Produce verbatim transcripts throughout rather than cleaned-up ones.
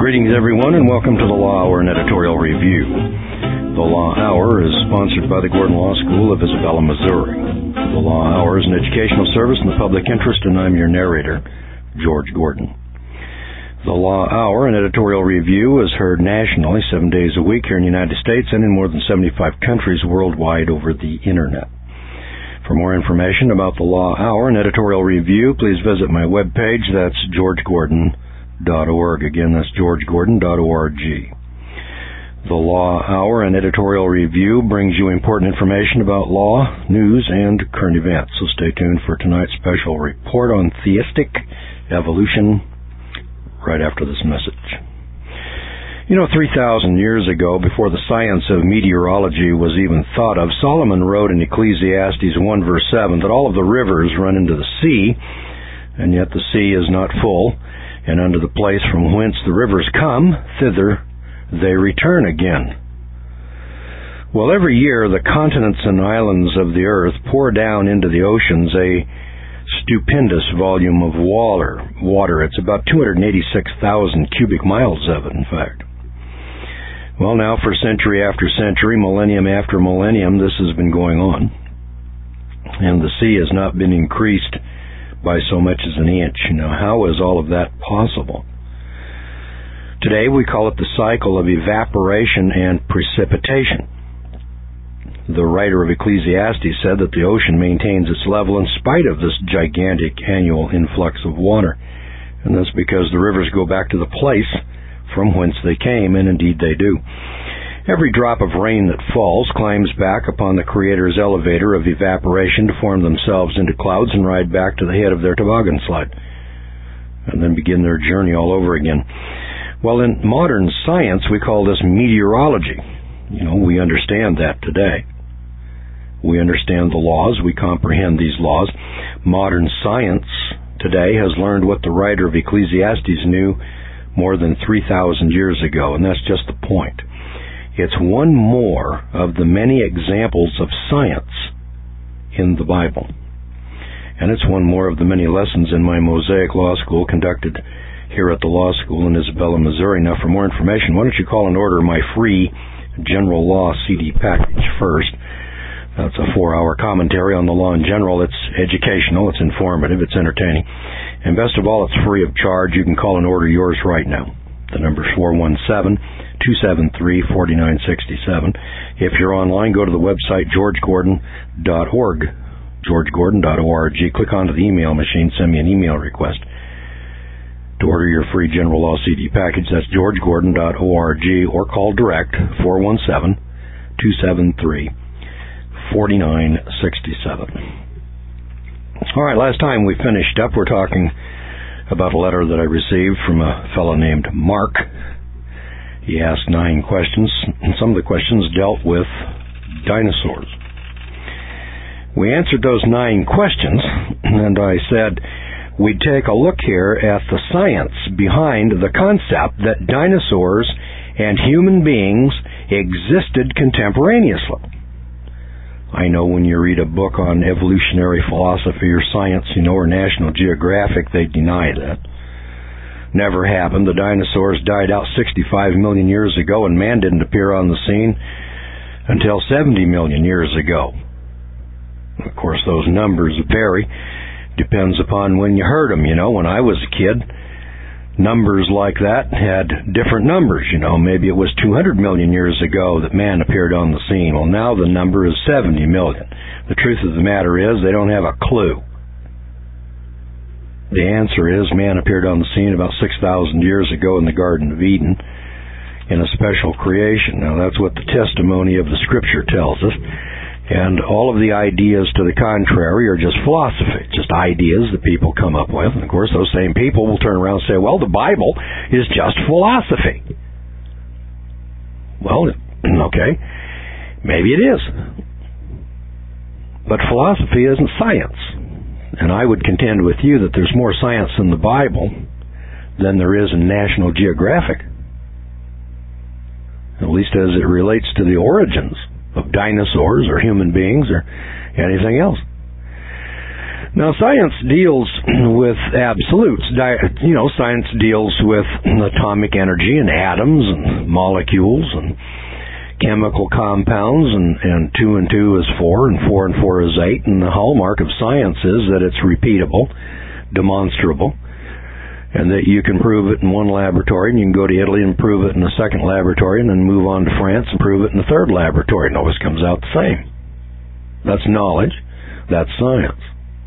Greetings, everyone, and welcome to the Law Hour and Editorial Review. The Law Hour is sponsored by the Gordon Law School of Isabella, Missouri. The Law Hour is an educational service in the public interest, and I'm your narrator, George Gordon. The Law Hour and Editorial Review is heard nationally seven days a week here in the United States and in more than seventy-five countries worldwide over the Internet. For more information about the Law Hour and Editorial Review, please visit my webpage. That's george gordon dot org. Again, that's george gordon dot org. The Law Hour and Editorial Review brings you important information about law, news, and current events. So stay tuned for tonight's special report on theistic evolution right after this message. You know, three thousand years ago, before the science of meteorology was even thought of, Solomon wrote in Ecclesiastes one verse seven that all of the rivers run into the sea, and yet the sea is not full, and unto the place from whence the rivers come, thither they return again. Well, every year the continents and islands of the earth pour down into the oceans a stupendous volume of water. Water. It's about two hundred eighty-six thousand cubic miles of it, in fact. Well, now for century after century, millennium after millennium, this has been going on. And the sea has not been increased by so much as an inch. Now, how is all of that possible? Today, we call it the cycle of evaporation and precipitation. The writer of Ecclesiastes said that the ocean maintains its level in spite of this gigantic annual influx of water. And that's because the rivers go back to the place from whence they came, and indeed they do. Every drop of rain that falls climbs back upon the Creator's elevator of evaporation to form themselves into clouds and ride back to the head of their toboggan slide, and then begin their journey all over again. Well, in modern science, we call this meteorology. You know, we understand that today. We understand the laws. We comprehend these laws. Modern science today has learned what the writer of Ecclesiastes knew more than three thousand years ago, and that's just the point. It's one more of the many examples of science in the Bible. And it's one more of the many lessons in my Mosaic Law School conducted here at the Law School in Isabella, Missouri. Now, for more information, why don't you call and order my free General Law C D package first. That's a four-hour commentary on the law in general. It's educational, it's informative, it's entertaining. And best of all, it's free of charge. You can call and order yours right now. The number's four one seven, two seven three, four nine six seven. If you're online, go to the website george gordon dot org. george gordon dot org. Click onto the email machine, send me an email request to order your free General Law C D package. That's george gordon dot org, or call direct, four one seven, two seven three, four nine six seven. All right, last time we finished up, we're talking about a letter that I received from a fellow named Mark. He asked nine questions, and some of the questions dealt with dinosaurs. We answered those nine questions, and I said we'd take a look here at the science behind the concept that dinosaurs and human beings existed contemporaneously. I know when you read a book on evolutionary philosophy or science, you know, or National Geographic, they deny that. Never happened. The dinosaurs died out sixty-five million years ago, and man didn't appear on the scene until seventy million years ago. Of course, those numbers vary. Depends upon when you heard them. You know, when I was a kid, numbers like that had different numbers. You know, maybe it was two hundred million years ago that man appeared on the scene. Well, now the number is seventy million. The truth of the matter is they don't have a clue. The answer is man appeared on the scene about six thousand years ago in the Garden of Eden in a special creation. Now, that's what the testimony of the Scripture tells us. And all of the ideas to the contrary are just philosophy, just ideas that people come up with. And, of course, those same people will turn around and say, well, the Bible is just philosophy. Well, okay, maybe it is. But philosophy isn't science. And I would contend with you that there's more science in the Bible than there is in National Geographic, at least as it relates to the origins of dinosaurs or human beings or anything else. Now, science deals with absolutes. You know, science deals with atomic energy and atoms and molecules and chemical compounds, and, and two and two is four, and four and four is eight, and the hallmark of science is that it's repeatable, demonstrable, and that you can prove it in one laboratory, and you can go to Italy and prove it in a second laboratory, and then move on to France and prove it in the third laboratory, and it always comes out the same. That's knowledge. That's science.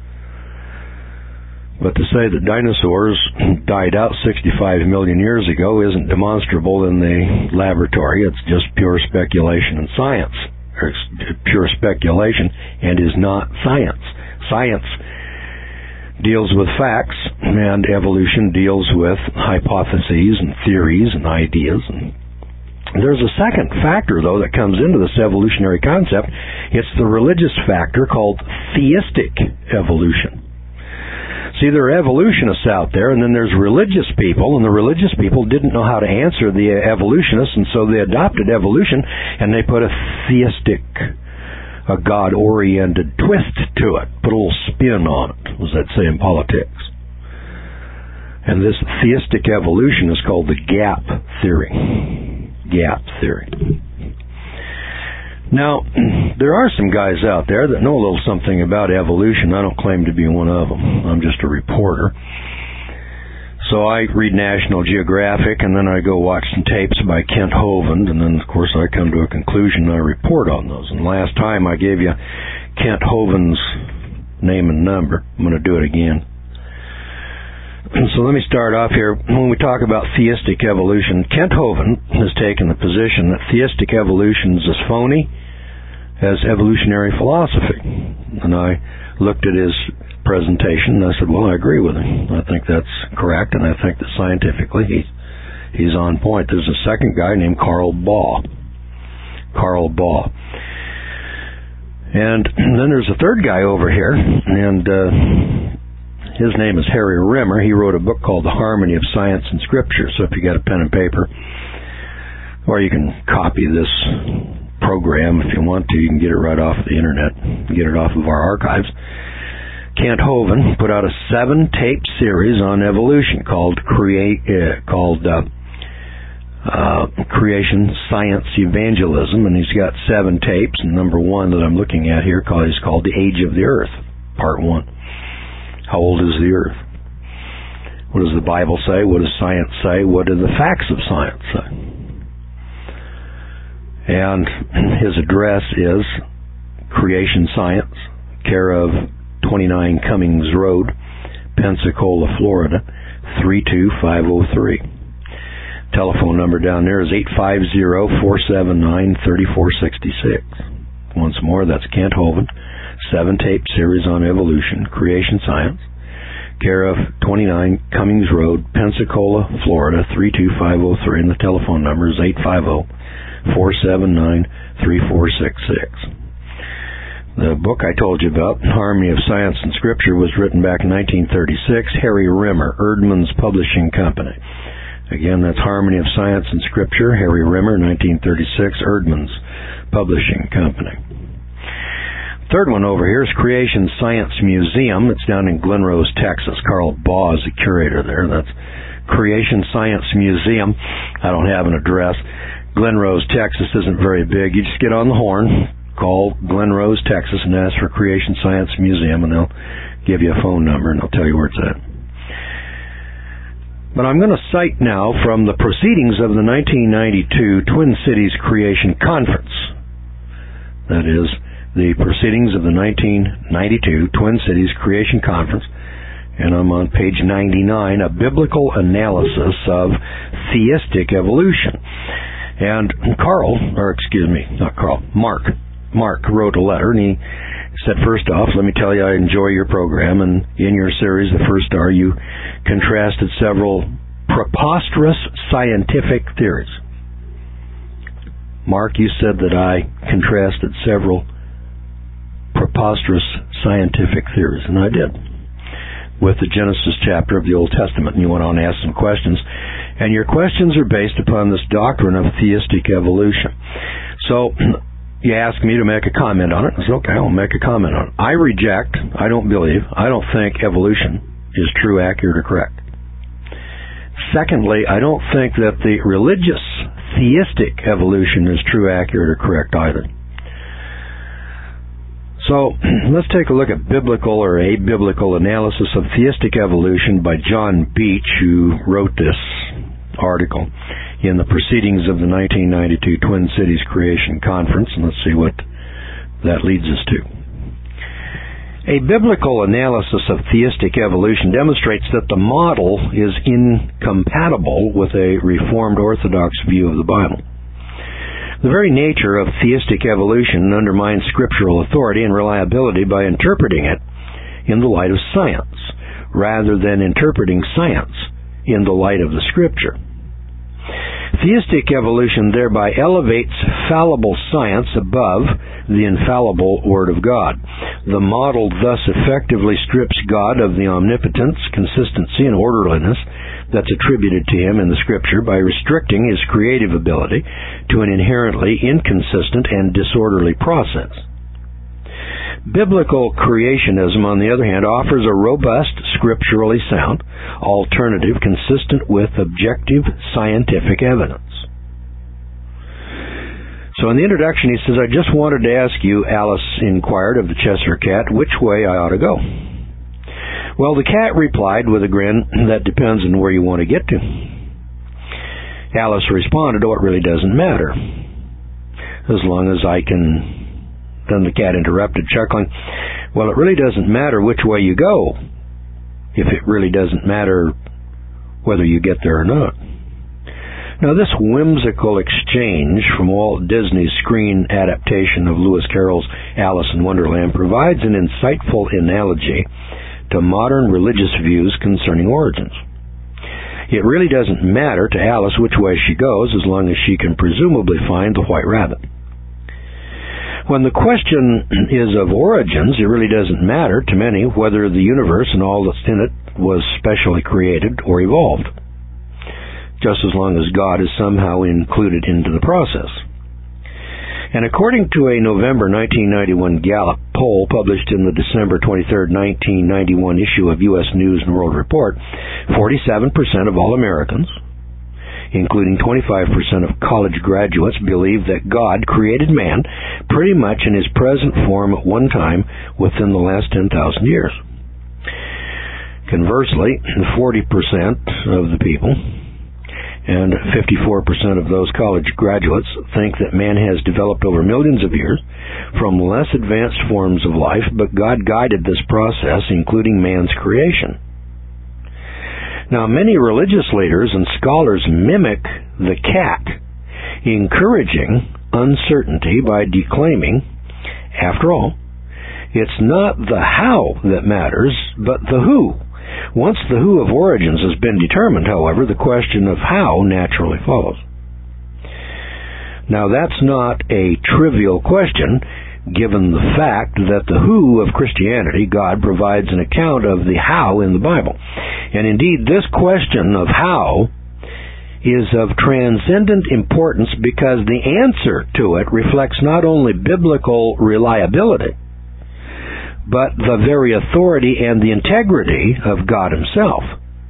But to say that dinosaurs died out sixty-five million years ago isn't demonstrable in the laboratory. It's just pure speculation in science. It's pure speculation and is not science. Science deals with facts, and evolution deals with hypotheses and theories and ideas. And there's a second factor, though, that comes into this evolutionary concept. It's the religious factor called theistic evolution. See, there are evolutionists out there, and then there's religious people, and the religious people didn't know how to answer the evolutionists, and so they adopted evolution, and they put a theistic, a God-oriented twist to it, put a little spin on it, as they'd say in politics. And this theistic evolution is called the gap theory. Gap theory. Now, there are some guys out there that know a little something about evolution. I don't claim to be one of them. I'm just a reporter. So I read National Geographic, and then I go watch some tapes by Kent Hovind, and then, of course, I come to a conclusion and I report on those. And last time I gave you Kent Hovind's name and number. I'm going to do it again. So let me start off here. When we talk about theistic evolution, Kent Hovind has taken the position that theistic evolution is as phony as evolutionary philosophy. And I looked at his presentation and I said, well, I agree with him. I think that's correct, and I think that scientifically he's, he's on point. There's a second guy named Carl Baugh. Carl Baugh. And then there's a third guy over here, and uh, his name is Harry Rimmer. He wrote a book called The Harmony of Science and Scripture. So if you got a pen and paper, or you can copy this program if you want to, you can get it right off the internet, get it off of our archives. Kent Hovind put out a seven-tape series on evolution called Create, uh, called uh, uh, Creation Science Evangelism, and he's got seven tapes. And number one that I'm looking at here is called The Age of the Earth, Part One. How old is the Earth? What does the Bible say? What does science say? What do the facts of science say? And his address is Creation Science, care of twenty-nine Cummings Road, Pensacola, Florida, three two five oh three. Telephone number down there is eight five zero, four seven nine, three four six six. Once more, that's Kent Hovind. Seven-tape series on evolution, Creation Science, care of twenty-nine Cummings Road, Pensacola, Florida, three two five oh three, and the telephone number is eight five zero, four seven nine, three four six six. The book I told you about, Harmony of Science and Scripture, was written back in nineteen thirty-six. Harry Rimmer, Erdman's Publishing Company. Again, that's Harmony of Science and Scripture, Harry Rimmer, nineteen thirty-six, Erdman's Publishing Company. Third one over here is Creation Science Museum. It's down in Glen Rose, Texas. Carl Baugh is the curator there. That's Creation Science Museum. I don't have an address. Glen Rose, Texas isn't very big. You just get on the horn, call Glen Rose, Texas, and ask for Creation Science Museum, and they'll give you a phone number, and they'll tell you where it's at. But I'm going to cite now from the proceedings of the nineteen ninety-two Twin Cities Creation Conference. That is, the proceedings of the nineteen ninety-two Twin Cities Creation Conference, and I'm on page ninety-nine, a biblical analysis of theistic evolution. And Carl, or excuse me, not Carl, Mark, Mark wrote a letter, and he said, first off, let me tell you I enjoy your program, and in your series, The First Star, you contrasted several preposterous scientific theories. Mark, you said that I contrasted several preposterous scientific theories, and I did, with the Genesis chapter of the Old Testament, and you went on to ask some questions, and your questions are based upon this doctrine of theistic evolution. So, you ask me to make a comment on it. I said, okay, I'll make a comment on it. I reject, I don't believe, I don't think evolution is true, accurate, or correct. Secondly, I don't think that the religious, theistic evolution is true, accurate, or correct either. So, let's take a look at biblical or abiblical analysis of theistic evolution by John Beach, who wrote this article in the proceedings of the nineteen ninety-two Twin Cities Creation Conference, and let's see what that leads us to. A biblical analysis of theistic evolution demonstrates that the model is incompatible with a Reformed Orthodox view of the Bible. The very nature of theistic evolution undermines scriptural authority and reliability by interpreting it in the light of science, rather than interpreting science in the light of the Scripture. Theistic evolution thereby elevates fallible science above the infallible Word of God. The model thus effectively strips God of the omnipotence, consistency, and orderliness that's attributed to Him in the Scripture by restricting His creative ability to an inherently inconsistent and disorderly process. Biblical creationism, on the other hand, offers a robust, scripturally sound alternative consistent with objective scientific evidence. So in the introduction he says, I just wanted to ask you, Alice inquired of the Cheshire Cat, which way I ought to go. Well, the cat replied with a grin, that depends on where you want to get to. Alice responded, oh, it really doesn't matter, as long as I can... Then the cat interrupted, chuckling, well, it really doesn't matter which way you go, if it really doesn't matter whether you get there or not. Now, this whimsical exchange from Walt Disney's screen adaptation of Lewis Carroll's Alice in Wonderland provides an insightful analogy to modern religious views concerning origins. It really doesn't matter to Alice which way she goes, as long as she can presumably find the white rabbit. When the question is of origins, it really doesn't matter to many whether the universe and all that's in it was specially created or evolved, just as long as God is somehow included into the process. And according to a November nineteen ninety-one Gallup poll published in the December twenty-third, nineteen ninety-one issue of U S News and World Report, forty-seven percent of all Americans, including twenty-five percent of college graduates, believe that God created man pretty much in his present form at one time within the last ten thousand years. Conversely, forty percent of the people and fifty-four percent of those college graduates think that man has developed over millions of years from less advanced forms of life, but God guided this process, including man's creation. Now, many religious leaders and scholars mimic the cat, encouraging uncertainty by declaiming, after all, it's not the how that matters, but the who. Once the who of origins has been determined, however, the question of how naturally follows. Now, that's not a trivial question, given the fact that the who of Christianity, God, provides an account of the how in the Bible. And indeed, this question of how is of transcendent importance because the answer to it reflects not only biblical reliability, but the very authority and the integrity of God Himself.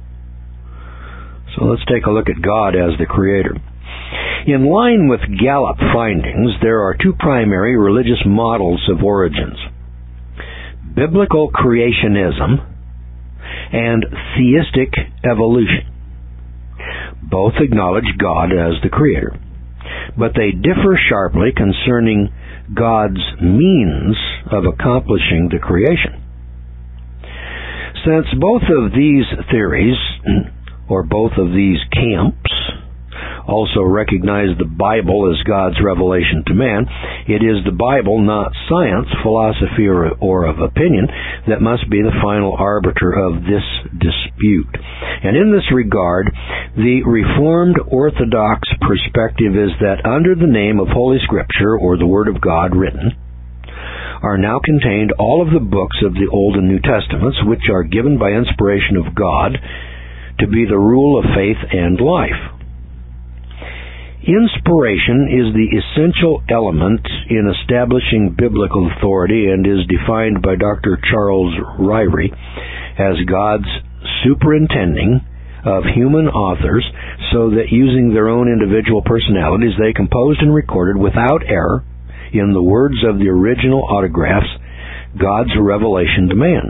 So let's take a look at God as the Creator. In line with Gallup findings, there are two primary religious models of origins: biblical creationism and theistic evolution. Both acknowledge God as the Creator, but they differ sharply concerning God's means of accomplishing the creation. Since both of these theories, or both of these camps, also recognize the Bible as God's revelation to man, it is the Bible, not science, philosophy, or, or of opinion, that must be the final arbiter of this dispute. And in this regard, the Reformed Orthodox perspective is that under the name of Holy Scripture, or the Word of God written, are now contained all of the books of the Old and New Testaments, which are given by inspiration of God to be the rule of faith and life. Inspiration is the essential element in establishing biblical authority and is defined by Doctor Charles Ryrie as God's superintending of human authors so that using their own individual personalities they composed and recorded without error, in the words of the original autographs, God's revelation to man.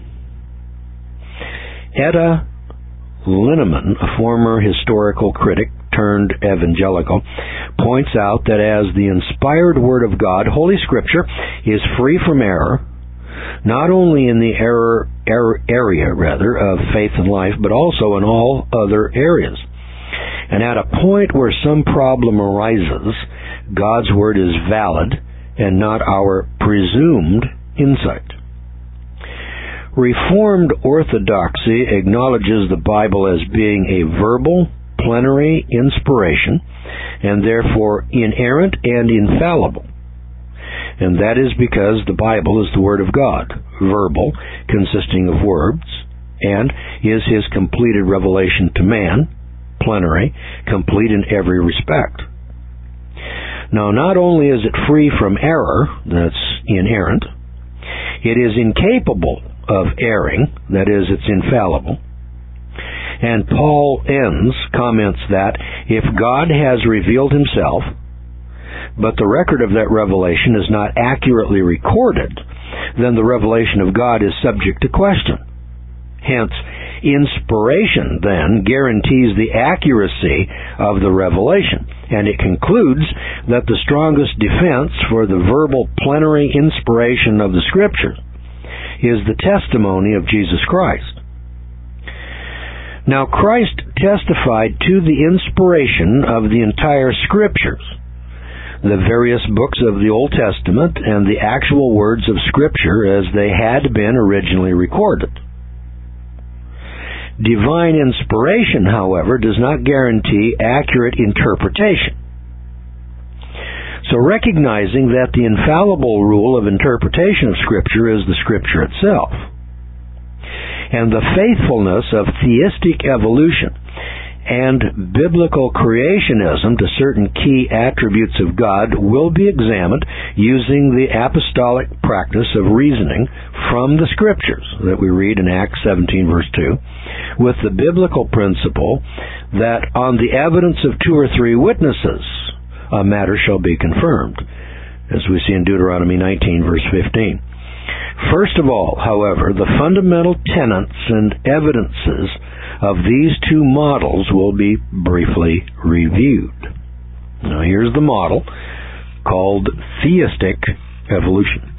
Etta Linneman, a former historical critic turned evangelical, points out that as the inspired Word of God, Holy Scripture is free from error, not only in the error, error area rather of faith and life, but also in all other areas. And at a point where some problem arises, God's Word is valid and not our presumed insight. Reformed orthodoxy acknowledges the Bible as being a verbal, plenary inspiration, and therefore inerrant and infallible. And that is because the Bible is the Word of God, verbal, consisting of words, and is His completed revelation to man, plenary, complete in every respect. Now, not only is it free from error, that's inerrant, it is incapable of erring, that is, it's infallible. And Paul ends, comments that if God has revealed Himself, but the record of that revelation is not accurately recorded, then the revelation of God is subject to question. Hence, inspiration then guarantees the accuracy of the revelation, and it concludes that the strongest defense for the verbal plenary inspiration of the Scripture is the testimony of Jesus Christ. Now, Christ testified to the inspiration of the entire Scriptures, the various books of the Old Testament, and the actual words of Scripture as they had been originally recorded. Divine inspiration, however, does not guarantee accurate interpretation. So recognizing that the infallible rule of interpretation of Scripture is the Scripture itself, and the faithfulness of theistic evolution and biblical creationism to certain key attributes of God will be examined using the apostolic practice of reasoning from the Scriptures that we read in Acts seventeen, verse two, with the biblical principle that on the evidence of two or three witnesses a matter shall be confirmed, as we see in Deuteronomy nineteen, verse fifteen. First of all, however, the fundamental tenets and evidences of these two models will be briefly reviewed. Now, here's the model called theistic evolution.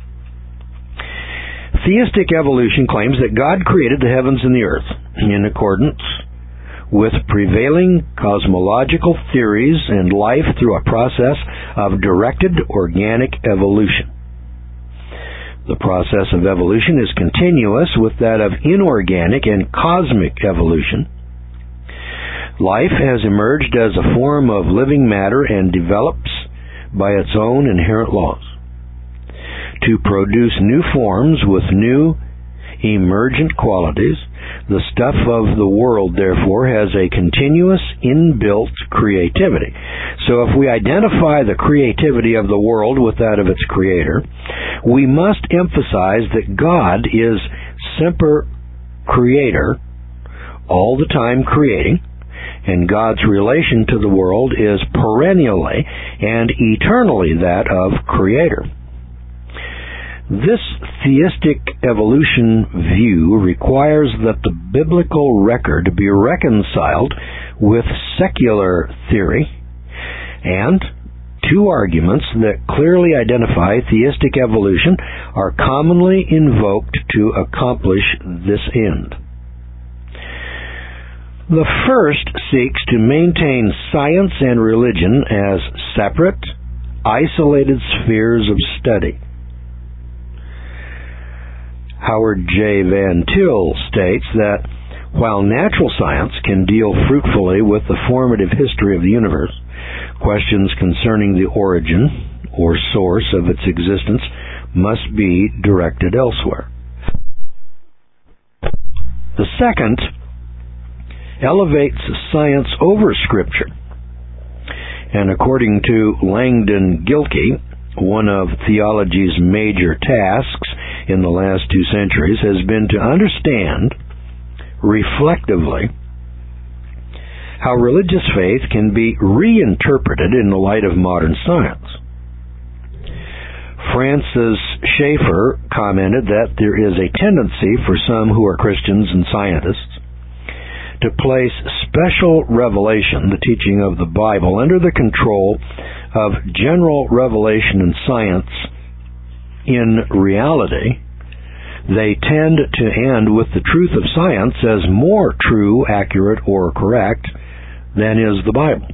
Theistic evolution claims that God created the heavens and the earth in accordance with prevailing cosmological theories and life through a process of directed organic evolution. The process of evolution is continuous with that of inorganic and cosmic evolution. Life has emerged as a form of living matter and develops by its own inherent laws. To produce new forms with new emergent qualities, the stuff of the world, therefore, has a continuous inbuilt creativity. So if we identify the creativity of the world with that of its creator, we must emphasize that God is semper creator, all the time creating, and God's relation to the world is perennially and eternally that of creator. This theistic evolution view requires that the biblical record be reconciled with secular theory, and two arguments that clearly identify theistic evolution are commonly invoked to accomplish this end. The first seeks to maintain science and religion as separate, isolated spheres of study. Howard J. Van Til states that while natural science can deal fruitfully with the formative history of the universe, questions concerning the origin or source of its existence must be directed elsewhere. The second elevates science over Scripture And according to Langdon Gilkey, one of theology's major tasks in the last two centuries has been to understand reflectively how religious faith can be reinterpreted in the light of modern science. Francis Schaeffer commented that there is a tendency for some who are Christians and scientists to place special revelation, the teaching of the Bible, under the control of general revelation and science. In reality, they tend to end with the truth of science as more true, accurate, or correct than is the Bible.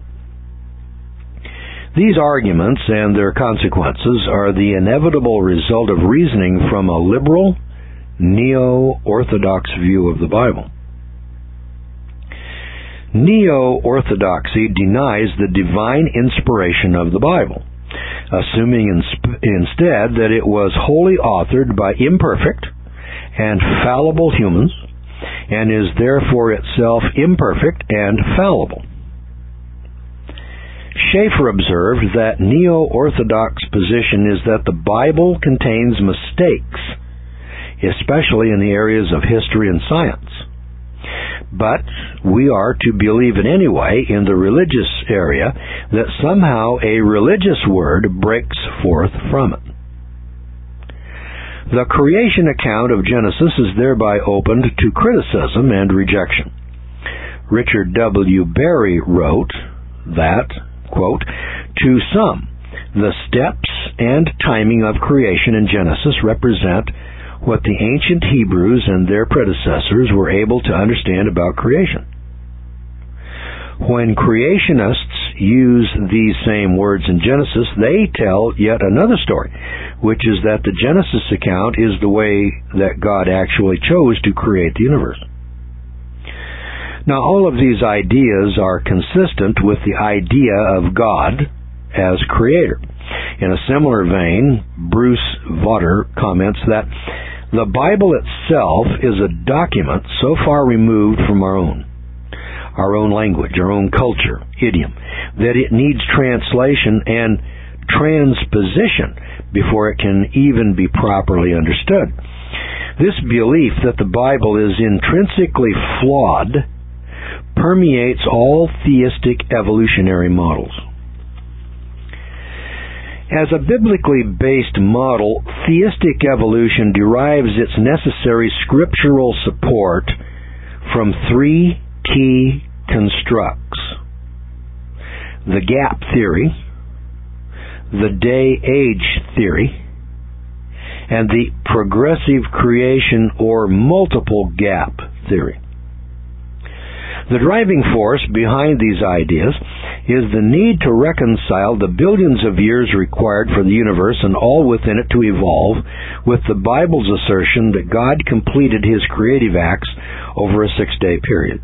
These arguments and their consequences are the inevitable result of reasoning from a liberal, neo-orthodox view of the Bible. Neo-orthodoxy denies the divine inspiration of the Bible, assuming insp- instead that it was wholly authored by imperfect and fallible humans, and is therefore itself imperfect and fallible. Schaeffer observed that neo-orthodox position is that the Bible contains mistakes, especially in the areas of history and science. But we are to believe it anyway in the religious area that somehow a religious word breaks forth from it. The creation account of Genesis is thereby opened to criticism and rejection. Richard W. Berry wrote that, quote, "To some, the steps and timing of creation in Genesis represent what the ancient Hebrews and their predecessors were able to understand about creation. When creationists use these same words in Genesis, they tell yet another story, which is that the Genesis account is the way that God actually chose to create the universe." Now, all of these ideas are consistent with the idea of God as creator. In a similar vein, Bruce Votter comments that the Bible itself is a document so far removed from our own, our own language, our own culture, idiom, that it needs translation and transposition before it can even be properly understood. This belief that the Bible is intrinsically flawed permeates all theistic evolutionary models. As a biblically based model, theistic evolution derives its necessary scriptural support from three key constructs: the gap theory, the day-age theory, and the progressive creation or multiple gap theory. The driving force behind these ideas is the need to reconcile the billions of years required for the universe and all within it to evolve with the Bible's assertion that God completed his creative acts over a six-day period.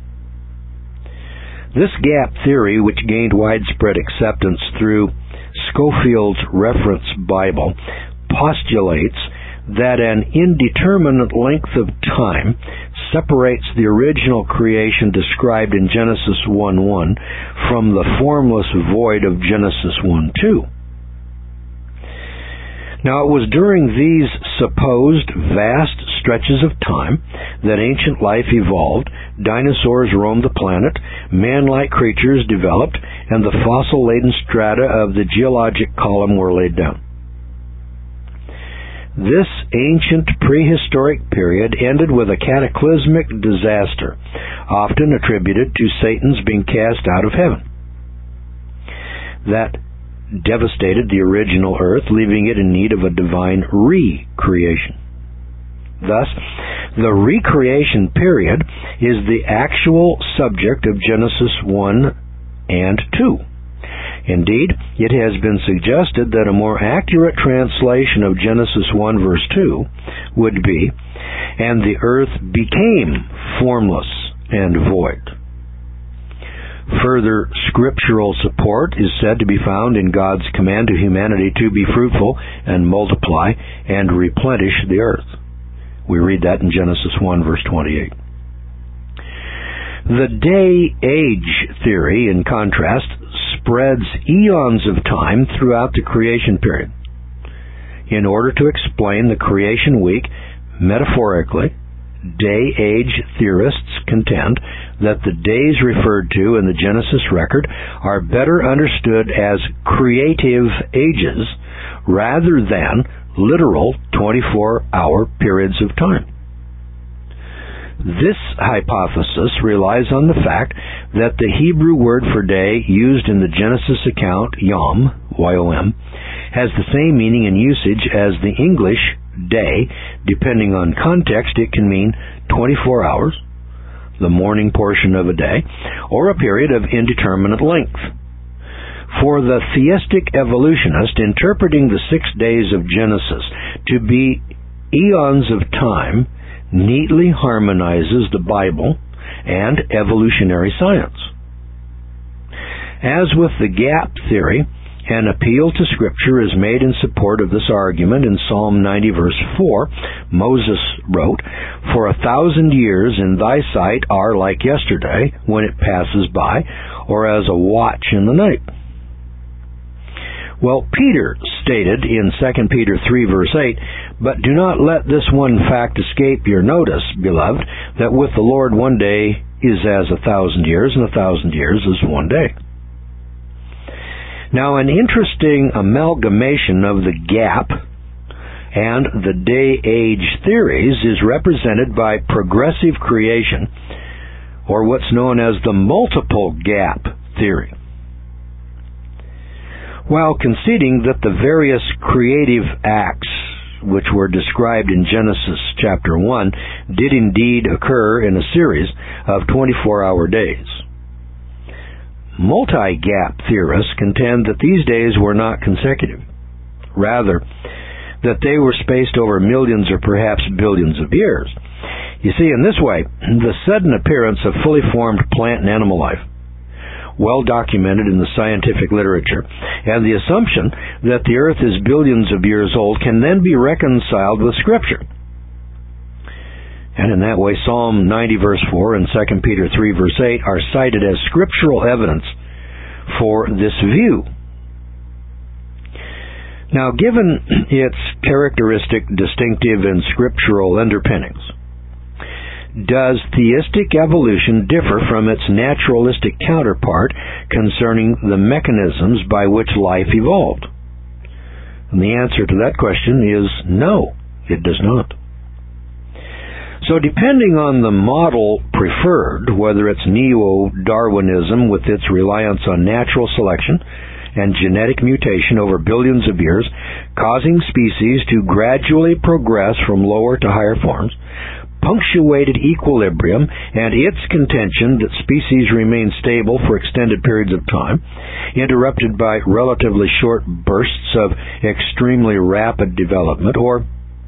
This gap theory, which gained widespread acceptance through Scofield's Reference Bible, postulates that an indeterminate length of time separates the original creation described in Genesis one one from the formless void of Genesis one two. Now, it was during these supposed vast stretches of time that ancient life evolved, dinosaurs roamed the planet, man-like creatures developed, and the fossil-laden strata of the geologic column were laid down. This ancient prehistoric period ended with a cataclysmic disaster, often attributed to Satan's being cast out of heaven, that devastated the original earth, leaving it in need of a divine recreation. Thus, the recreation period is the actual subject of Genesis one and two. Indeed, it has been suggested that a more accurate translation of Genesis one verse two would be, "And the earth became formless and void." Further scriptural support is said to be found in God's command to humanity to be fruitful and multiply and replenish the earth. We read that in Genesis one verse twenty-eight. The day-age theory, in contrast, spreads eons of time throughout the creation period. In order to explain the creation week metaphorically, day-age theorists contend that the days referred to in the Genesis record are better understood as creative ages rather than literal twenty-four hour periods of time. This hypothesis relies on the fact that the Hebrew word for day used in the Genesis account, yom, Y O M, has the same meaning and usage as the English day. Depending on context, it can mean twenty-four hours, the morning portion of a day, or a period of indeterminate length. For the theistic evolutionist, interpreting the six days of Genesis to be eons of time neatly harmonizes the Bible and evolutionary science. As with the gap theory, an appeal to Scripture is made in support of this argument. In Psalm ninety, verse four, Moses wrote, "For a thousand years in thy sight are like yesterday, when it passes by, or as a watch in the night." Well, Peter stated in Second Peter three, verse eight, "But do not let this one fact escape your notice, beloved, that with the Lord one day is as a thousand years, and a thousand years is one day." Now, an interesting amalgamation of the gap and the day-age theories is represented by progressive creation, or what's known as the multiple gap theory. While conceding that the various creative acts which were described in Genesis chapter one did indeed occur in a series of twenty-four hour days, multi-gap theorists contend that these days were not consecutive. Rather, that they were spaced over millions or perhaps billions of years. You see, in this way, the sudden appearance of fully formed plant and animal life, well documented in the scientific literature, and the assumption that the earth is billions of years old can then be reconciled with Scripture. And in that way, Psalm ninety, verse four, and Second Peter three, verse eight are cited as scriptural evidence for this view. Now, given its characteristic, distinctive, and scriptural underpinnings, does theistic evolution differ from its naturalistic counterpart concerning the mechanisms by which life evolved? And the answer to that question is no, it does not. So depending on the model preferred, whether it's neo-Darwinism with its reliance on natural selection and genetic mutation over billions of years, causing species to gradually progress from lower to higher forms, punctuated equilibrium, and its contention that species remain stable for extended periods of time, interrupted by relatively short bursts of extremely rapid development, or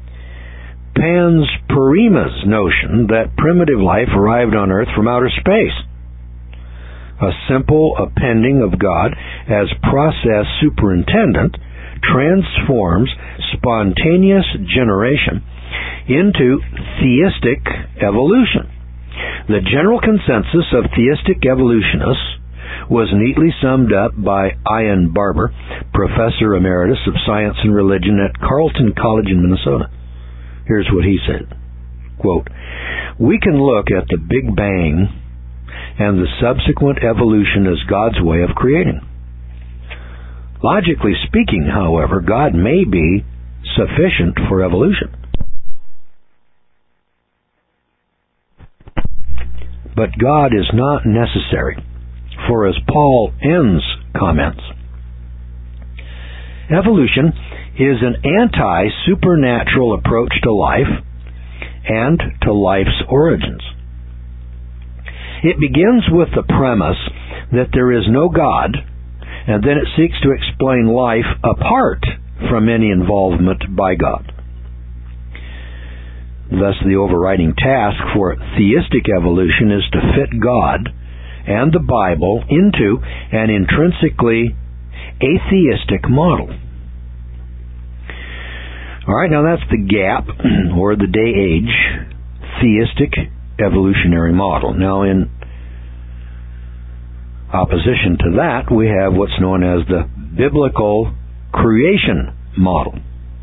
Panspermia's notion that primitive life arrived on Earth from outer space, a simple appending of God as process superintendent, transforms spontaneous generation into theistic evolution. The general consensus of theistic evolutionists was neatly summed up by Ian Barber, Professor Emeritus of Science and Religion at Carleton College in Minnesota. Here's what he said, quote, "We can look at the Big Bang and the subsequent evolution as God's way of creating. Logically speaking, however, God may be sufficient for evolution. But God is not necessary, for as Paul ends comments, evolution is an anti-supernatural approach to life and to life's origins. It begins with the premise that there is no God, and then it seeks to explain life apart from any involvement by God. Thus, the overriding task for theistic evolution is to fit God and the Bible into an intrinsically atheistic model. All right, now that's the gap, or the day-age, theistic evolutionary model. Now, in Opposition to that, we have what's known as the biblical creation model.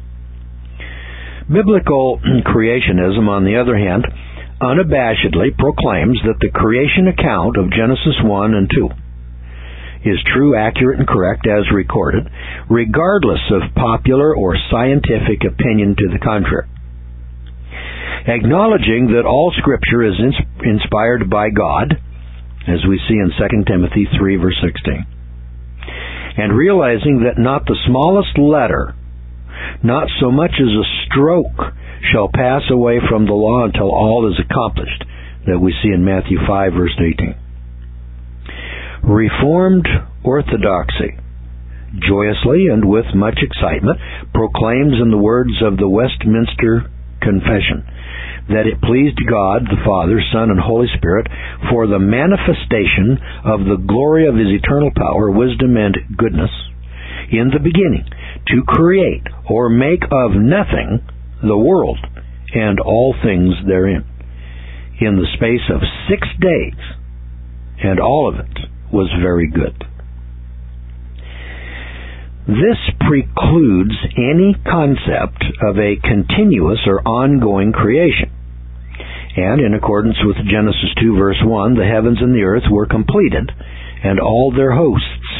Biblical creationism, on the other hand, unabashedly proclaims that the creation account of Genesis one and two is true, accurate, and correct as recorded, regardless of popular or scientific opinion to the contrary. Acknowledging that all Scripture is ins- inspired by God, as we see in Second Timothy three, verse sixteen, and realizing that not the smallest letter, not so much as a stroke, shall pass away from the law until all is accomplished, that we see in Matthew five, verse eighteen. Reformed orthodoxy, joyously and with much excitement, proclaims in the words of the Westminster Confession that it pleased God, the Father, Son, and Holy Spirit, for the manifestation of the glory of His eternal power, wisdom, and goodness in the beginning, to create or make of nothing the world and all things therein, in the space of six days, and all of it was very good. This precludes any concept of a continuous or ongoing creation. And in accordance with Genesis two, verse one, the heavens and the earth were completed, and all their hosts.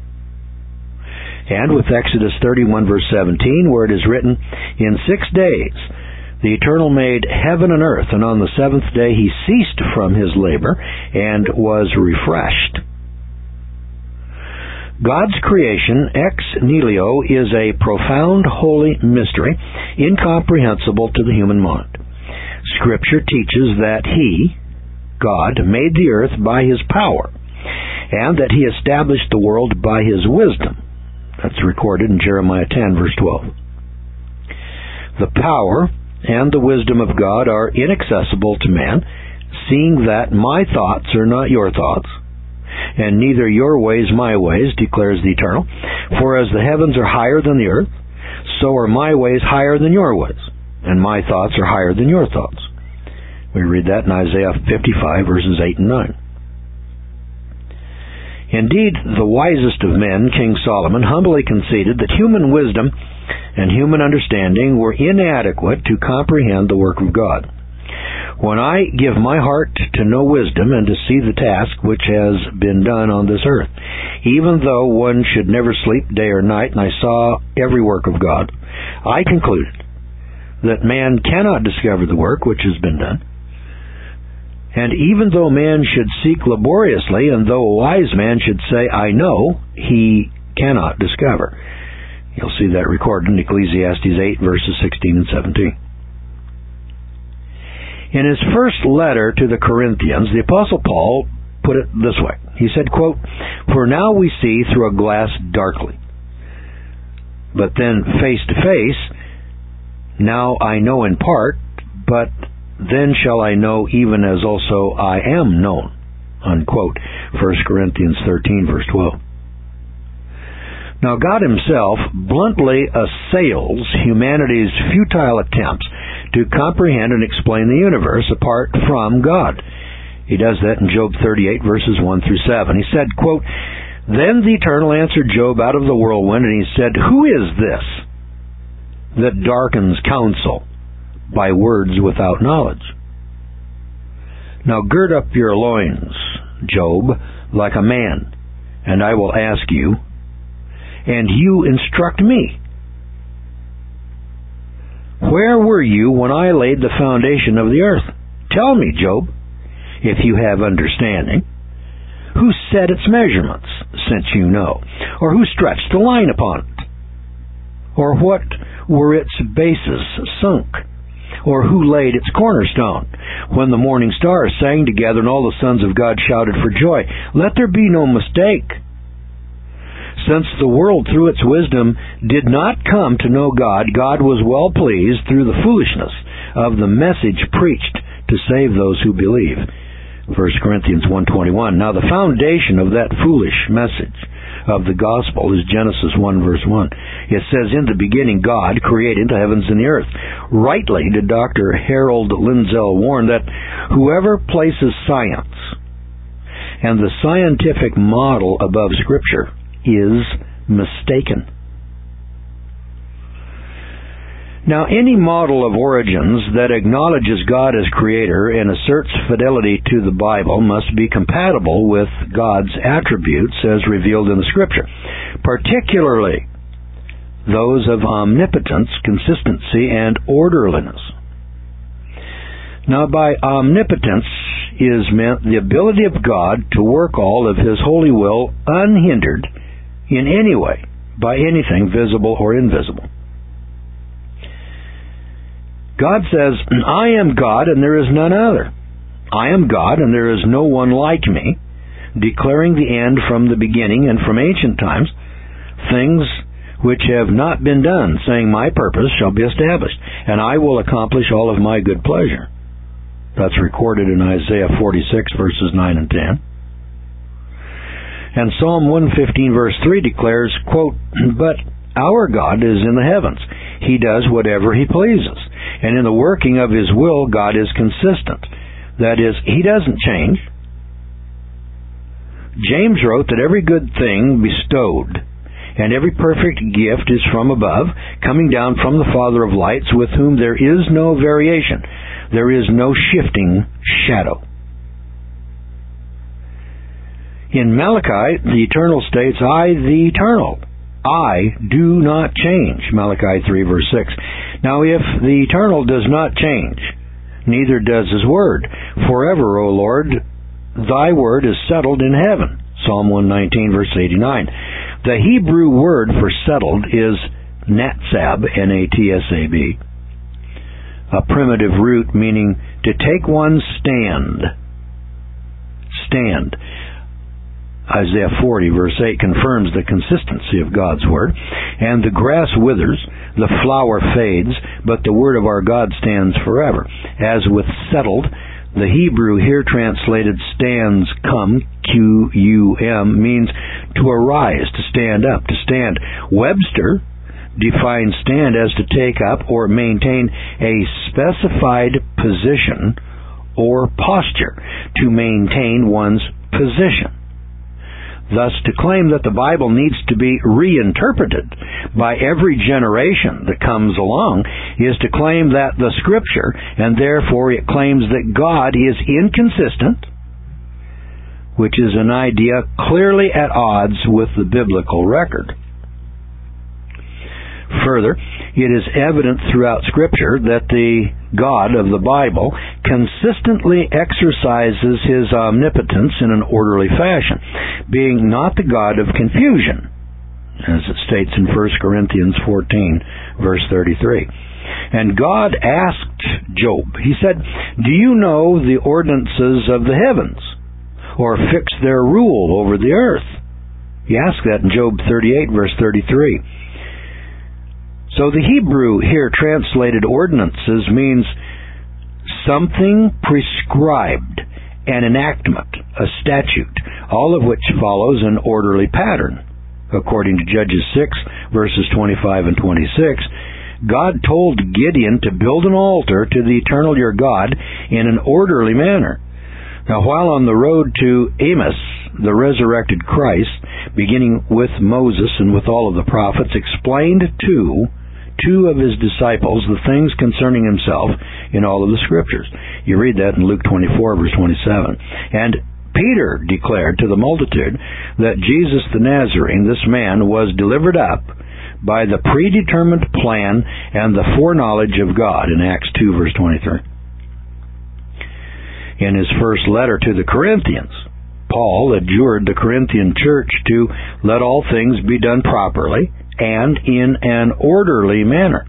And with Exodus thirty-one, verse seventeen, where it is written, in six days the Eternal made heaven and earth, and on the seventh day He ceased from His labor and was refreshed. God's creation, ex nihilo, is a profound holy mystery, incomprehensible to the human mind. Scripture teaches that He, God, made the earth by His power, and that He established the world by His wisdom. That's recorded in Jeremiah ten, verse twelve. The power and the wisdom of God are inaccessible to man, seeing that my thoughts are not your thoughts, and neither your ways my ways, declares the Eternal. For as the heavens are higher than the earth, so are my ways higher than your ways, and my thoughts are higher than your thoughts. We read that in Isaiah fifty-five, verses eight and nine. Indeed, the wisest of men, King Solomon, humbly conceded that human wisdom and human understanding were inadequate to comprehend the work of God. When I give my heart to know wisdom and to see the task which has been done on this earth, even though one should never sleep day or night, and I saw every work of God, I concluded that man cannot discover the work which has been done. And even though man should seek laboriously, and though a wise man should say, I know, he cannot discover. You'll see that recorded in Ecclesiastes eight, verses sixteen and seventeen. In his first letter to the Corinthians, the Apostle Paul put it this way. He said, quote, for now we see through a glass darkly, but then face to face. Now I know in part, but then shall I know even as also I am known. Unquote. First Corinthians thirteen, verse twelve. Now God Himself bluntly assails humanity's futile attempts to comprehend and explain the universe apart from God. He does that in Job thirty-eight, verses one through seven. He said, quote, then the Eternal answered Job out of the whirlwind, and He said, who is this that darkens counsel by words without knowledge? Now gird up your loins, Job, like a man, and I will ask you, and you instruct me. Where were you when I laid the foundation of the earth? Tell me, Job, if you have understanding. Who set its measurements, since you know? Or who stretched the line upon it? Or what were its bases sunk? Or who laid its cornerstone? When the morning stars sang together and all the sons of God shouted for joy. Let there be no mistake. Since the world through its wisdom did not come to know God, God was well pleased through the foolishness of the message preached to save those who believe. First Corinthians one twenty-one. Now the foundation of that foolish message of the gospel is Genesis one, verse one. It says, in the beginning God created the heavens and the earth. Rightly did Doctor Harold Lindsell warn that whoever places science and the scientific model above Scripture is mistaken. Now, any model of origins that acknowledges God as Creator and asserts fidelity to the Bible must be compatible with God's attributes as revealed in the Scripture, particularly those of omnipotence, consistency, and orderliness. Now, by omnipotence is meant the ability of God to work all of His holy will unhindered in any way by anything visible or invisible. God says, I am God and there is none other. I am God and there is no one like me, declaring the end from the beginning and from ancient times, things which have not been done, saying, my purpose shall be established, and I will accomplish all of my good pleasure. That's recorded in Isaiah forty-six, verses nine and ten. And Psalm one fifteen, verse three declares, quote, but our God is in the heavens. He does whatever He pleases. And in the working of His will, God is consistent. That is, He doesn't change. James wrote that every good thing bestowed and every perfect gift is from above, coming down from the Father of lights, with whom there is no variation. There is no shifting shadow. In Malachi, the Eternal states, I, the Eternal, I do not change. Malachi three, verse six. Now, if the Eternal does not change, neither does His word. Forever, O Lord, Thy word is settled in heaven. Psalm one nineteen, verse eighty-nine. The Hebrew word for settled is natsab, N A T S A B, a primitive root meaning to take one's stand. Stand. Isaiah forty, verse eight confirms the consistency of God's word. And the grass withers, the flower fades, but the word of our God stands forever. As with settled, the Hebrew here translated stands come, Q U M, means to arise, to stand up, to stand. Webster defines stand as to take up or maintain a specified position or posture, to maintain one's position. Thus, to claim that the Bible needs to be reinterpreted by every generation that comes along is to claim that the Scripture, and therefore it claims that God is inconsistent, which is an idea clearly at odds with the biblical record. Further, it is evident throughout Scripture that the God of the Bible consistently exercises His omnipotence in an orderly fashion, being not the God of confusion, as it states in First Corinthians fourteen, verse thirty-three. And God asked Job, He said, do you know the ordinances of the heavens, or fix their rule over the earth? He asked that in Job thirty-eight, verse thirty-three. So the Hebrew here translated ordinances means something prescribed, an enactment, a statute, all of which follows an orderly pattern. According to Judges six, verses twenty-five and twenty-six, God told Gideon to build an altar to the eternal your God in an orderly manner. Now, while on the road to Amos, the resurrected Christ, beginning with Moses and with all of the prophets, explained to two of His disciples the things concerning Himself in all of the Scriptures. You read that in Luke twenty-four, verse twenty-seven. And Peter declared to the multitude that Jesus the Nazarene, this man, was delivered up by the predetermined plan and the foreknowledge of God in Acts two, verse twenty-three. In his first letter to the Corinthians, Paul adjured the Corinthian church to let all things be done properly and in an orderly manner.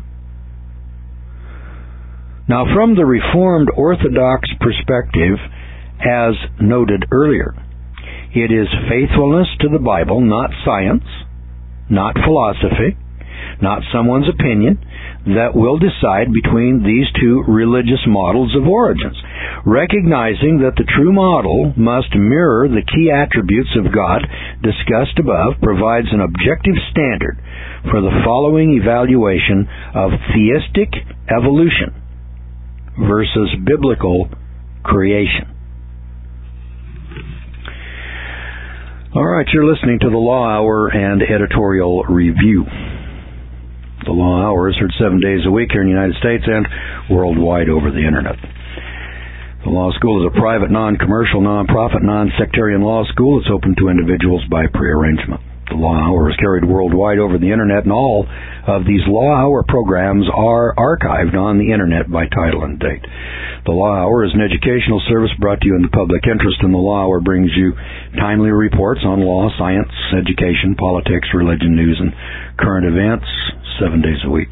Now, from the Reformed Orthodox perspective, as noted earlier, it is faithfulness to the Bible, not science, not philosophy, not someone's opinion, that will decide between these two religious models of origins, recognizing that the true model must mirror the key attributes of God discussed above, provides an objective standard for the following evaluation of theistic evolution versus biblical creation. All right, you're listening to the Law Hour and Editorial Review. The Law Hour is heard seven days a week here in the United States and worldwide over the Internet. The law school is a private, non-commercial, non-profit, non-sectarian law school. It's open to individuals by pre-arrangement. The Law Hour is carried worldwide over the Internet, and all of these Law Hour programs are archived on the Internet by title and date. The Law Hour is an educational service brought to you in the public interest, and the Law Hour brings you timely reports on law, science, education, politics, religion, news, and current events seven days a week.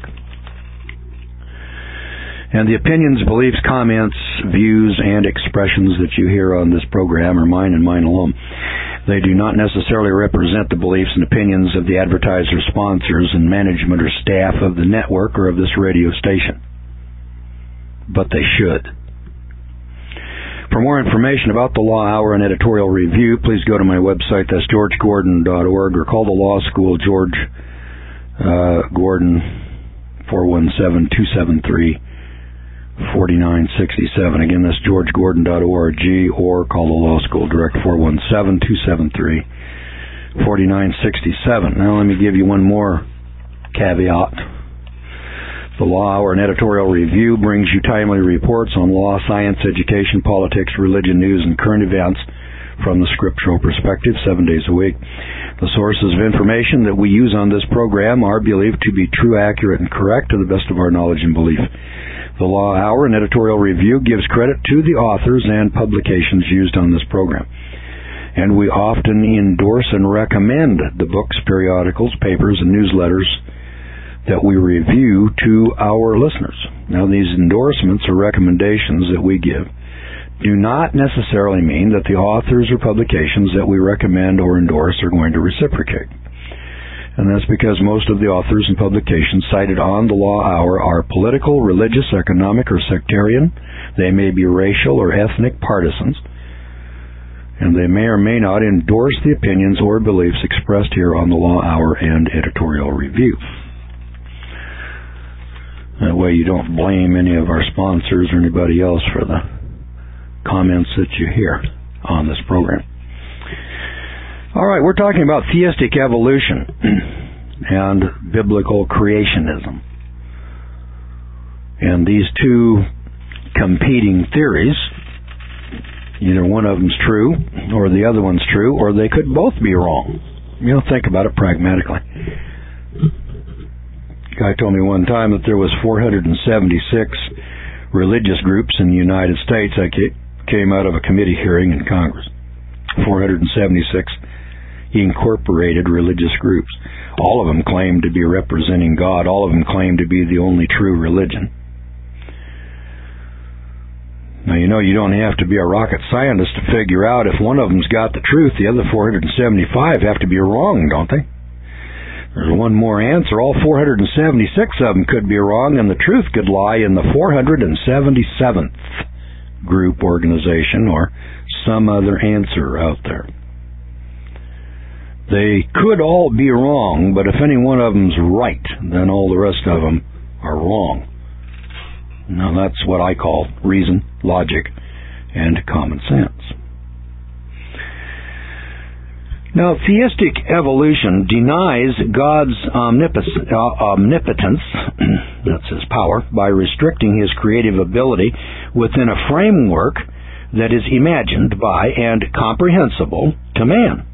And the opinions, beliefs, comments, views, and expressions that you hear on this program are mine and mine alone. They do not necessarily represent the beliefs and opinions of the advertiser, sponsors, and management or staff of the network or of this radio station. But they should. For more information about the Law Hour and Editorial Review, please go to my website, that's george gordon dot org, or call the law school, George uh, Gordon, four one seven, two seven three, four nine six seven. Again, that's george gordon dot org, or call the law school direct, four one seven, two seven three, four nine six seven. Now let me give you one more caveat. The Law Hour and Editorial Review brings you timely reports on law, science, education, politics, religion, news, and current events from the scriptural perspective, seven days a week. The sources of information that we use on this program are believed to be true, accurate, and correct to the best of our knowledge and belief. The Law Hour and Editorial Review gives credit to the authors and publications used on this program. And we often endorse and recommend the books, periodicals, papers, and newsletters that we review to our listeners. Now, these endorsements or recommendations that we give do not necessarily mean that the authors or publications that we recommend or endorse are going to reciprocate. And that's because most of the authors and publications cited on the Law Hour are political, religious, economic, or sectarian. They may be racial or ethnic partisans, and they may or may not endorse the opinions or beliefs expressed here on the Law Hour and Editorial Review. That way you don't blame any of our sponsors or anybody else for the comments that you hear on this program. All right, we're talking about theistic evolution and biblical creationism. And these two competing theories, either one of them's true or the other one's true, or they could both be wrong. You know, think about it pragmatically. A guy told me one time that there was four hundred seventy-six religious groups in the United States. That came out of a committee hearing in Congress. four hundred seventy-six incorporated religious groups. All of them claimed to be representing God. All of them claimed to be the only true religion. Now, you know, you don't have to be a rocket scientist to figure out if one of them's got the truth, the other four hundred seventy-five have to be wrong, don't they? There's one more answer. All four hundred seventy-six of them could be wrong, and the truth could lie in the four hundred seventy-seventh group, organization, or some other answer out there. They could all be wrong, but if any one of them's right, then all the rest of them are wrong. Now, that's what I call reason, logic, and common sense. Now, theistic evolution denies God's omnipotence, that's his power, by restricting his creative ability within a framework that is imagined by and comprehensible to man.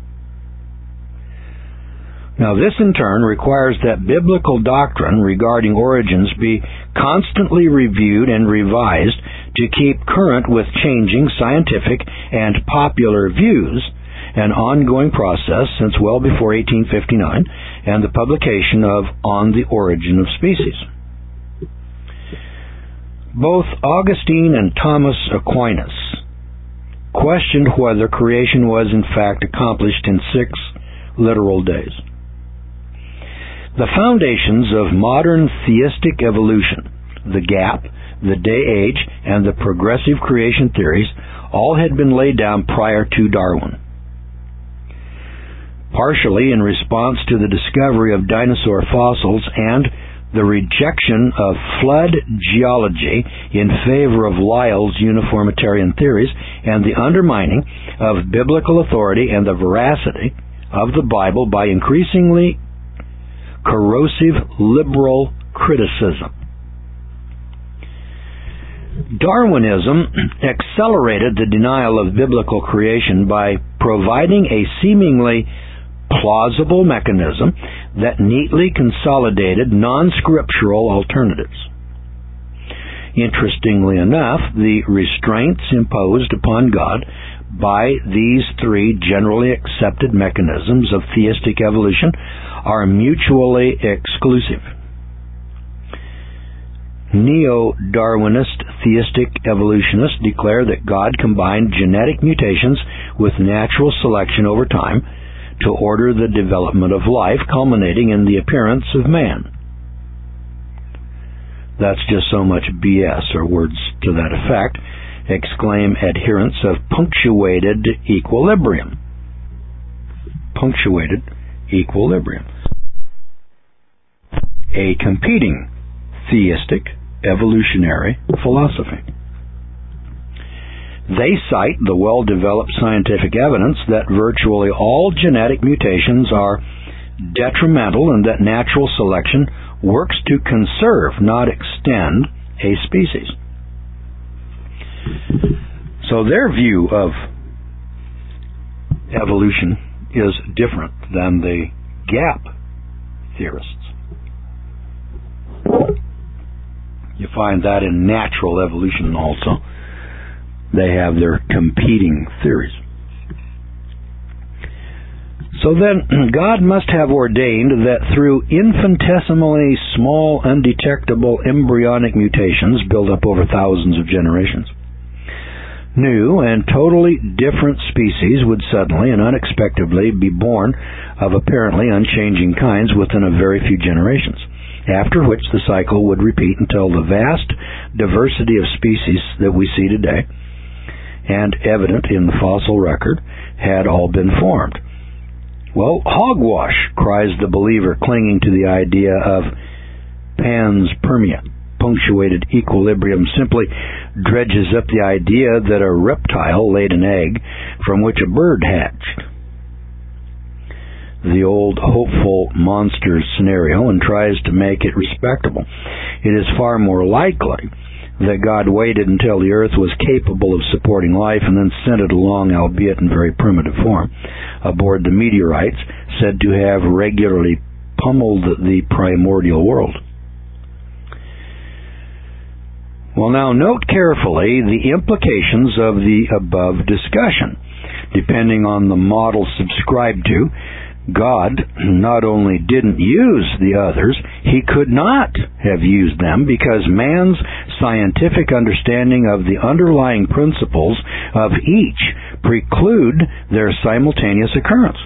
Now, this in turn requires that biblical doctrine regarding origins be constantly reviewed and revised to keep current with changing scientific and popular views, an ongoing process since well before eighteen fifty-nine and the publication of On the Origin of Species. Both Augustine and Thomas Aquinas questioned whether creation was in fact accomplished in six literal days. The foundations of modern theistic evolution, the gap, the day-age, and the progressive creation theories all had been laid down prior to Darwin. Partially in response to the discovery of dinosaur fossils and the rejection of flood geology in favor of Lyell's uniformitarian theories, and the undermining of biblical authority and the veracity of the Bible by increasingly corrosive liberal criticism. Darwinism accelerated the denial of biblical creation by providing a seemingly plausible mechanism that neatly consolidated non-scriptural alternatives. Interestingly enough, the restraints imposed upon God by these three generally accepted mechanisms of theistic evolution are mutually exclusive. Neo-Darwinist theistic evolutionists declare that God combined genetic mutations with natural selection over time to order the development of life, culminating in the appearance of man. That's just so much B S, or words to that effect, exclaim adherents of punctuated equilibrium. Punctuated equilibrium. A competing theistic evolutionary philosophy. They cite the well-developed scientific evidence that virtually all genetic mutations are detrimental and that natural selection works to conserve, not extend, a species. So their view of evolution is different than the gap theorists. You find that in natural evolution also. They have their competing theories. So then, God must have ordained that through infinitesimally small, undetectable embryonic mutations built up over thousands of generations, new and totally different species would suddenly and unexpectedly be born of apparently unchanging kinds within a very few generations, after which the cycle would repeat until the vast diversity of species that we see today, and evident in the fossil record, had all been formed. Well, hogwash, cries the believer clinging to the idea of panspermia. Punctuated equilibrium simply dredges up the idea that a reptile laid an egg from which a bird hatched. The old hopeful monsters scenario and tries to make it respectable. It is far more likely that God waited until the earth was capable of supporting life and then sent it along, albeit in very primitive form, aboard the meteorites said to have regularly pummeled the primordial world. Well, now note carefully the implications of the above discussion. Depending on the model subscribed to, God not only didn't use the others, he could not have used them because man's scientific understanding of the underlying principles of each preclude their simultaneous occurrence.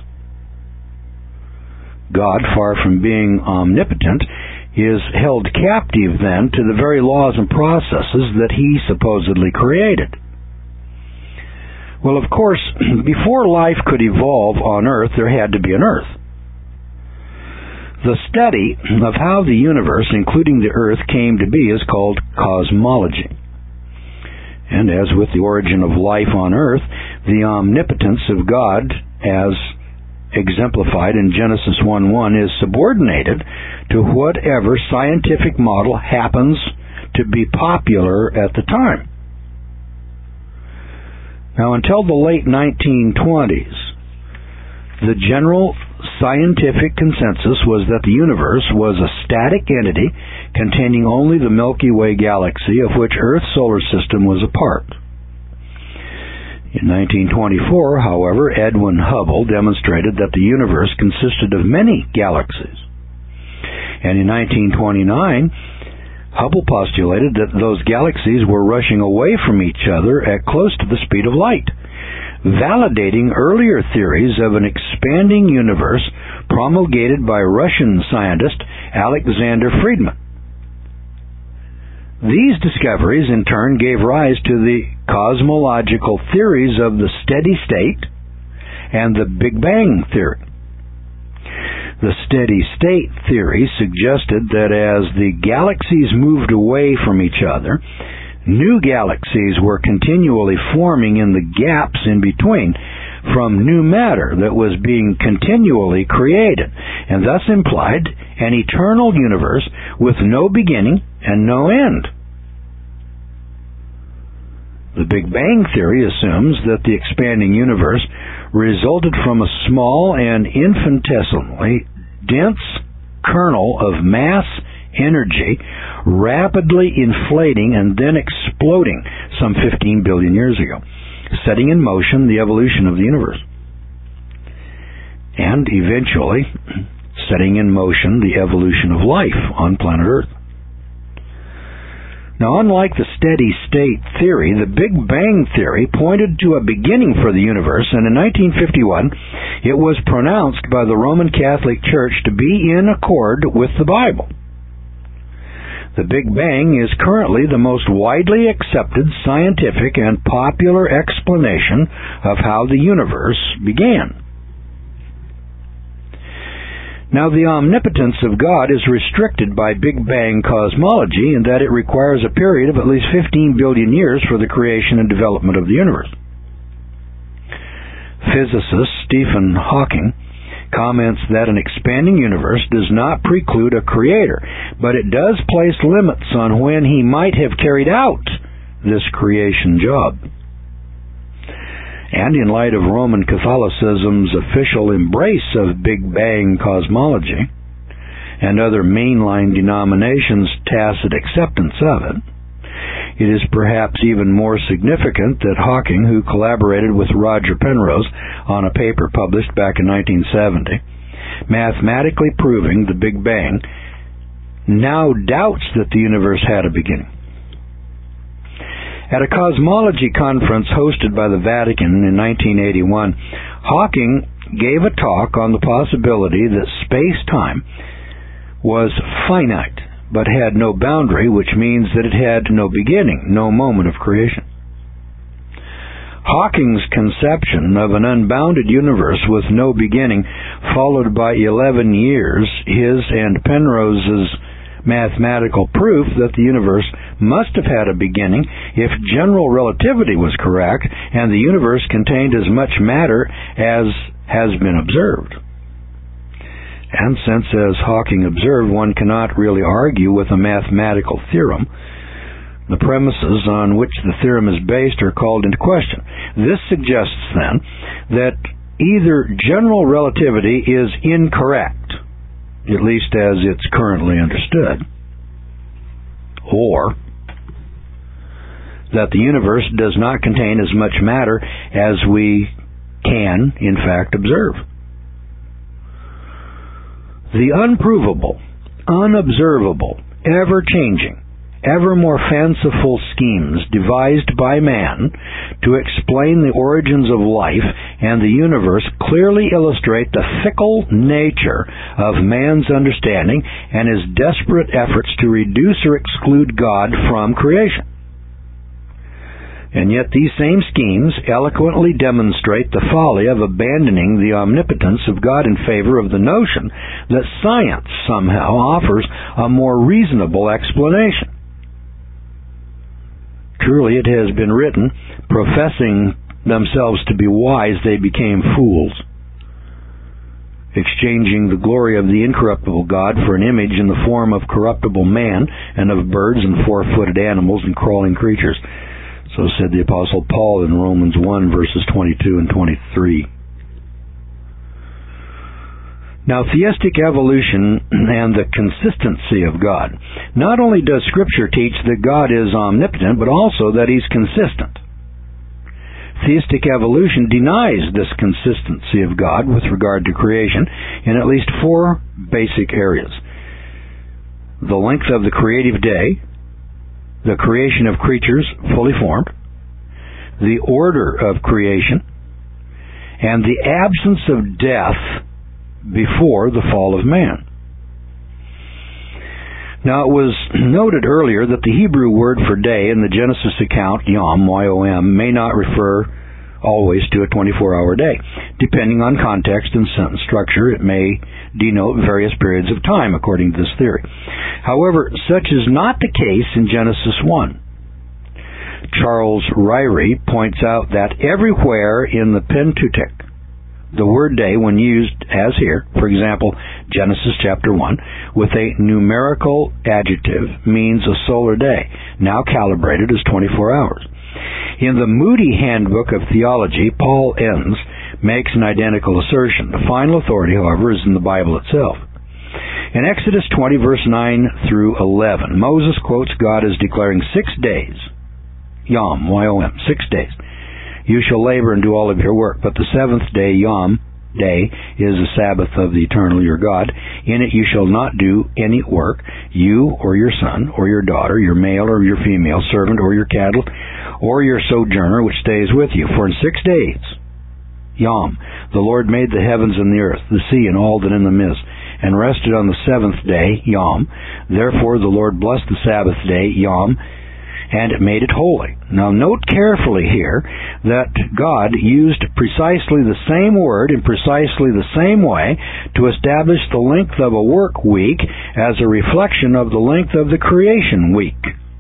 God, far from being omnipotent, is held captive then to the very laws and processes that he supposedly created. Well, of course, before life could evolve on Earth, there had to be an Earth. The study of how the universe, including the Earth, came to be is called cosmology. And as with the origin of life on Earth, the omnipotence of God, as exemplified in Genesis one one, is subordinated to whatever scientific model happens to be popular at the time. Now, until the late nineteen twenties, the general scientific consensus was that the universe was a static entity containing only the Milky Way galaxy, of which Earth's solar system was a part. In nineteen twenty-four, however, Edwin Hubble demonstrated that the universe consisted of many galaxies. And in nineteen twenty-nine, Hubble postulated that those galaxies were rushing away from each other at close to the speed of light, validating earlier theories of an expanding universe promulgated by Russian scientist Alexander Friedman. These discoveries, in turn, gave rise to the cosmological theories of the steady state and the Big Bang theory. The steady-state theory suggested that as the galaxies moved away from each other, new galaxies were continually forming in the gaps in between from new matter that was being continually created, and thus implied an eternal universe with no beginning and no end. The Big Bang theory assumes that the expanding universe resulted from a small and infinitesimally dense kernel of mass energy rapidly inflating and then exploding some fifteen billion years ago, setting in motion the evolution of the universe, and eventually setting in motion the evolution of life on planet Earth. Now, unlike the steady-state theory, the Big Bang theory pointed to a beginning for the universe, and in nineteen fifty-one, it was pronounced by the Roman Catholic Church to be in accord with the Bible. The Big Bang is currently the most widely accepted scientific and popular explanation of how the universe began. Now, the omnipotence of God is restricted by Big Bang cosmology in that it requires a period of at least fifteen billion years for the creation and development of the universe. Physicist Stephen Hawking comments that an expanding universe does not preclude a creator, but it does place limits on when he might have carried out this creation job. And in light of Roman Catholicism's official embrace of Big Bang cosmology and other mainline denominations' tacit acceptance of it, it is perhaps even more significant that Hawking, who collaborated with Roger Penrose on a paper published back in nineteen seventy, mathematically proving the Big Bang, now doubts that the universe had a beginning. At a cosmology conference hosted by the Vatican in nineteen eighty-one, Hawking gave a talk on the possibility that space-time was finite, but had no boundary, which means that it had no beginning, no moment of creation. Hawking's conception of an unbounded universe with no beginning, followed by eleven years, his and Penrose's mathematical proof that the universe must have had a beginning if general relativity was correct and the universe contained as much matter as has been observed. And since, as Hawking observed, one cannot really argue with a mathematical theorem, the premises on which the theorem is based are called into question. This suggests, then, that either general relativity is incorrect, at least as it's currently understood, or that the universe does not contain as much matter as we can, in fact, observe. The unprovable, unobservable, ever-changing, ever more fanciful schemes devised by man to explain the origins of life and the universe clearly illustrate the fickle nature of man's understanding and his desperate efforts to reduce or exclude God from creation. And yet these same schemes eloquently demonstrate the folly of abandoning the omnipotence of God in favor of the notion that science somehow offers a more reasonable explanation. Truly, it has been written, professing themselves to be wise, they became fools, exchanging the glory of the incorruptible God for an image in the form of corruptible man and of birds and four-footed animals and crawling creatures. So said the Apostle Paul in Romans one, verses twenty-two and twenty-three. Now, theistic evolution and the consistency of God. Not only does Scripture teach that God is omnipotent, but also that He's consistent. Theistic evolution denies this consistency of God with regard to creation in at least four basic areas: the length of the creative day, the creation of creatures fully formed, the order of creation, and the absence of death before the fall of man. Now, it was noted earlier that the Hebrew word for day in the Genesis account, yom, Y O M, may not refer always to a twenty-four hour day. Depending on context and sentence structure, it may denote various periods of time, according to this theory. However, such is not the case in Genesis one. Charles Ryrie points out that everywhere in the Pentateuch, the word day, when used as here, for example, Genesis chapter one, with a numerical adjective, means a solar day, now calibrated as twenty-four hours. In the Moody Handbook of Theology, Paul Enns makes an identical assertion. The final authority, however, is in the Bible itself. In Exodus twenty, verse nine through eleven, Moses quotes God as declaring six days, Yom, Y O M, six days. You shall labor and do all of your work, but the seventh day, Yom, day, is the Sabbath of the Eternal your God. In it you shall not do any work, you or your son or your daughter, your male or your female servant or your cattle, or your sojourner which stays with you. For in six days, Yom, the Lord made the heavens and the earth, the sea and all that in them is, and rested on the seventh day, Yom. Therefore the Lord blessed the Sabbath day, Yom, and it made it holy. Now note carefully here that God used precisely the same word in precisely the same way to establish the length of a work week as a reflection of the length of the creation week.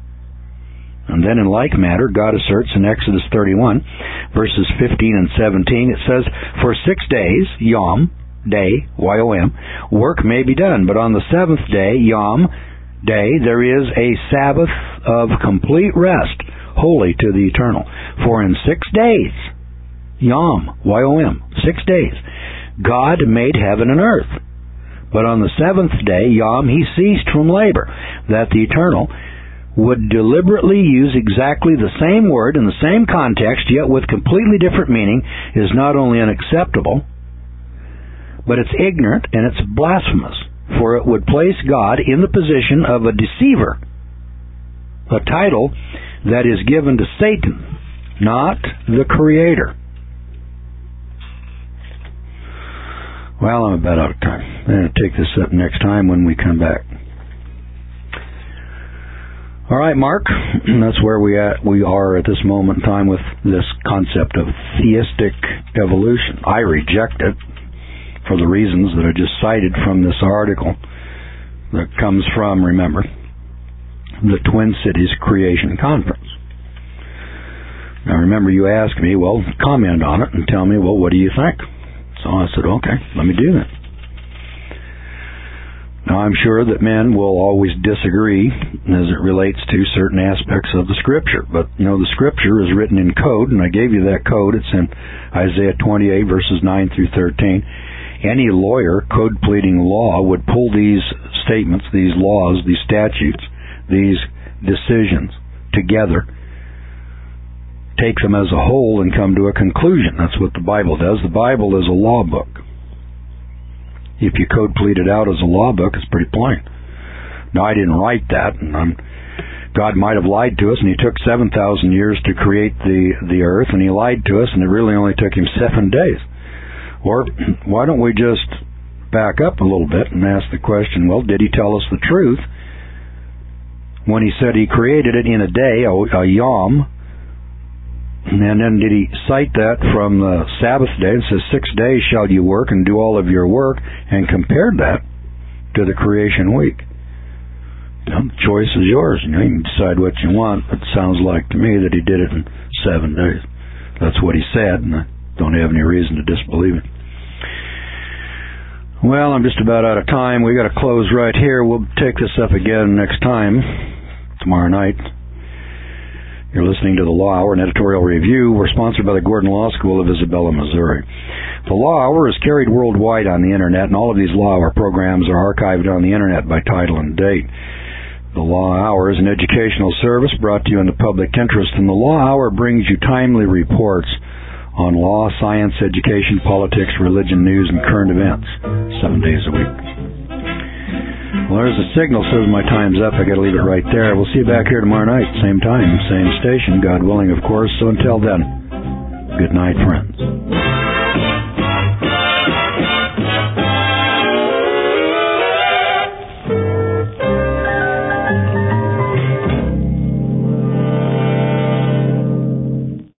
And then in like manner, God asserts in Exodus thirty-one, verses fifteen and seventeen, it says, For six days, Yom, day, Y O M, work may be done, but on the seventh day, Yom, day, there is a Sabbath of complete rest, holy to the Eternal. For in six days, Yom, Y O M, six days, God made heaven and earth. But on the seventh day, Yom, he ceased from labor, that the Eternal would deliberately use exactly the same word in the same context, yet with completely different meaning, is not only unacceptable, but it's ignorant and it's blasphemous. For it would place God in the position of a deceiver, a title that is given to Satan, not the Creator. Well, I'm about out of time. I'm going to take this up next time when we come back. All right, Mark, that's where we at. We are at this moment in time with this concept of theistic evolution. I reject it, for the reasons that I just cited from this article that comes from, remember, the Twin Cities Creation Conference. Now remember, you asked me, well, comment on it and tell me, well, what do you think? So I said, okay, let me do that. Now I'm sure that men will always disagree as it relates to certain aspects of the Scripture, but, you know, the Scripture is written in code, and I gave you that code. It's in Isaiah twenty-eight, verses nine through thirteen. Any lawyer, code pleading law, would pull these statements, these laws, these statutes, these decisions together, take them as a whole, and come to a conclusion. That's what the Bible does. The Bible is a law book. If you code plead it out as a law book, it's pretty plain. Now, I didn't write that, and I'm, God might have lied to us, and He took seven thousand years to create the, the earth, and He lied to us, and it really only took Him seven days. Or why don't we just back up a little bit and ask the question, well, did He tell us the truth when He said He created it in a day, a, a Yom, and then did He cite that from the Sabbath day and says, six days shall you work and do all of your work, and compared that to the creation week? You know, the choice is yours. You know, you can decide what you want, but it sounds like to me that He did it in seven days. That's what He said, and I don't have any reason to disbelieve it. Well, I'm just about out of time. We got to close right here. We'll take this up again next time, tomorrow night. You're listening to The Law Hour, an editorial review. We're sponsored by the Gordon Law School of Isabella, Missouri. The Law Hour is carried worldwide on the Internet, and all of these Law Hour programs are archived on the Internet by title and date. The Law Hour is an educational service brought to you in the public interest, and the Law Hour brings you timely reports on law, science, education, politics, religion, news, and current events, seven days a week. Well, there's a signal says my time's up. I got to leave it right there. We'll see you back here tomorrow night, same time, same station, God willing, of course. So until then, good night, friends.